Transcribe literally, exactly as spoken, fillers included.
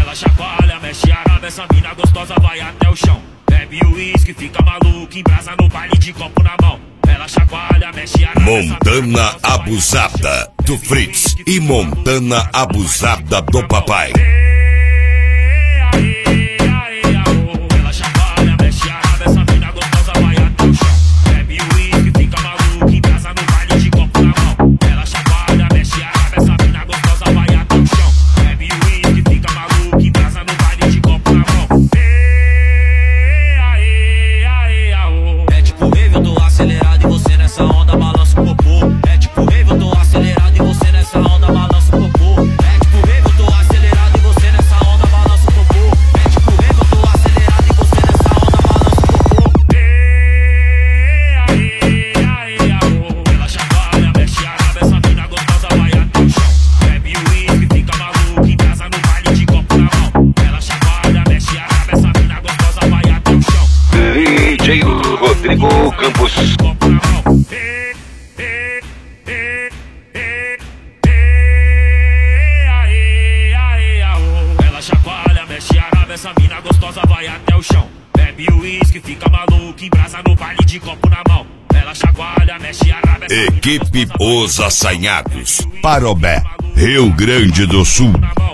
Ela chacoalha, mexe a raba, essa mina gostosa vai até o chão. Bebe o uísque, fica maluco, embrasa no baile de copo na mão. Ela chacoalha, mexe a raba. Montana Abusada do Fritz e Montana Abusada do Papai. Ela chacoalha, mexe a raba, essa mina gostosa vai até o chão. Bebe o uísque, fica maluco, embrasa no baile de copo na mão. Ela chacoalha, mexe a raba, essa mina gostosa vai até o chão. Bebe o uísque, fica maluco, embrasa no baile de copo na mão. É tipo rave, eu tô acelerado e você nessa onda balança o popô. É tipo rave, eu tô acelerado e você nessa onda balança o popô. É tipo rave, eu tô acelerado e você nessa onda balança o popô. É tipo rave, eu tô acelerado e você nessa onda balança o popô. Ela chacoalha, mexe a raba, essa mina gostosa vai até o chão. Bebe o uísque, fica maluco, embrasa no baile de copo na mão. Ela chacoalha, mexe a raba, essa mina gostosa vai até o chão. D J Rodrigo Campos. Ela chacoalha, mexe a raba, essa mina gostosa vai até o chão. Bebe o uísque, fica maluco, embrasa no baile de copo na mão. Ela chacoalha, mexe a raba. Equipe Os Assanhados, Parobé, Rio Grande do Sul.